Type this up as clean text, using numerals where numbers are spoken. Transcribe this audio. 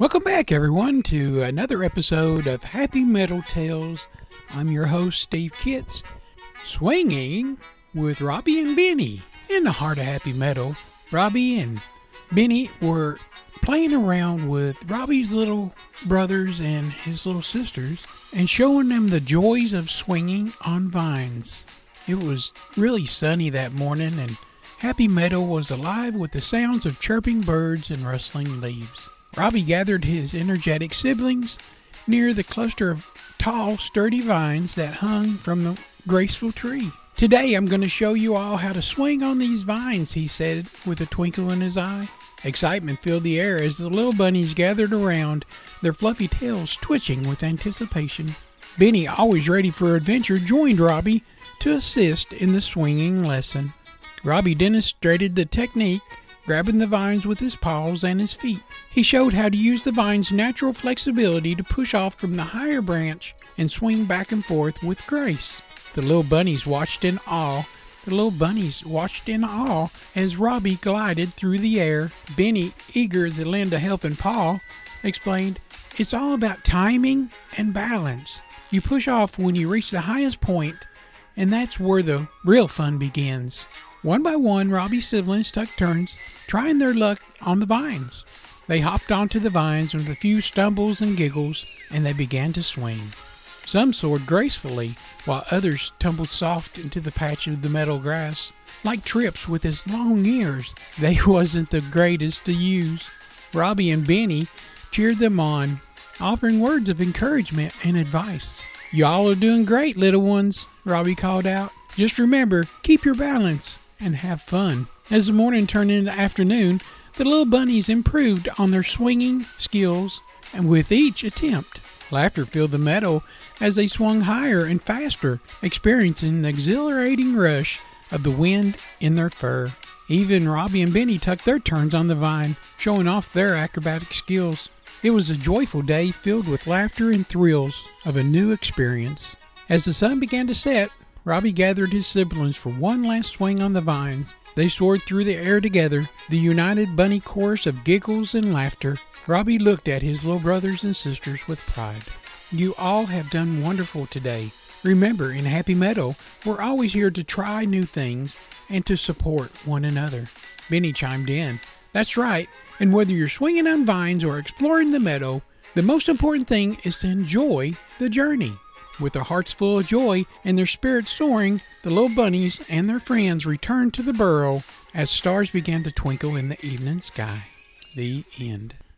Welcome back, everyone, to another episode of Happy Meadow Tales. I'm your host, Steve Kitts, swinging with Robbie and Benny. In the heart of Happy Meadow, Robbie and Benny were playing around with Robbie's little brothers and his little sisters and showing them the joys of swinging on vines. It was really sunny that morning, and Happy Meadow was alive with the sounds of chirping birds and rustling leaves. Robbie gathered his energetic siblings near the cluster of tall, sturdy vines that hung from the graceful tree. "Today I'm going to show you all how to swing on these vines," he said with a twinkle in his eye. Excitement filled the air as the little bunnies gathered around, their fluffy tails twitching with anticipation. Benny, always ready for adventure, joined Robbie to assist in the swinging lesson. Robbie demonstrated the technique, grabbing the vines with his paws and his feet. He showed how to use the vine's natural flexibility to push off from the higher branch and swing back and forth with grace. The little bunnies watched in awe as Robbie glided through the air. Benny, eager to lend a helping paw, explained, "It's all about timing and balance. You push off when you reach the highest point, and that's where the real fun begins." One by one, Robbie's siblings took turns trying their luck on the vines. They hopped onto the vines with a few stumbles and giggles, and they began to swing. Some soared gracefully, while others tumbled soft into the patch of the meadow grass. Like Trips with his long ears, they wasn't the greatest to use. Robbie and Benny cheered them on, offering words of encouragement and advice. "Y'all are doing great, little ones," Robbie called out. "Just remember, keep your balance and have fun." As the morning turned into afternoon, the little bunnies improved on their swinging skills, and with each attempt, laughter filled the meadow as they swung higher and faster, experiencing the exhilarating rush of the wind in their fur. Even Robbie and Benny took their turns on the vine, showing off their acrobatic skills. It was a joyful day filled with laughter and thrills of a new experience. As the sun began to set, Robbie gathered his siblings for one last swing on the vines. They soared through the air together, the united bunny chorus of giggles and laughter. Robbie looked at his little brothers and sisters with pride. "You all have done wonderful today. Remember, in Happy Meadow, we're always here to try new things and to support one another." Benny chimed in, "That's right, and whether you're swinging on vines or exploring the meadow, the most important thing is to enjoy the journey." With their hearts full of joy and their spirits soaring, the little bunnies and their friends returned to the burrow as stars began to twinkle in the evening sky. The end.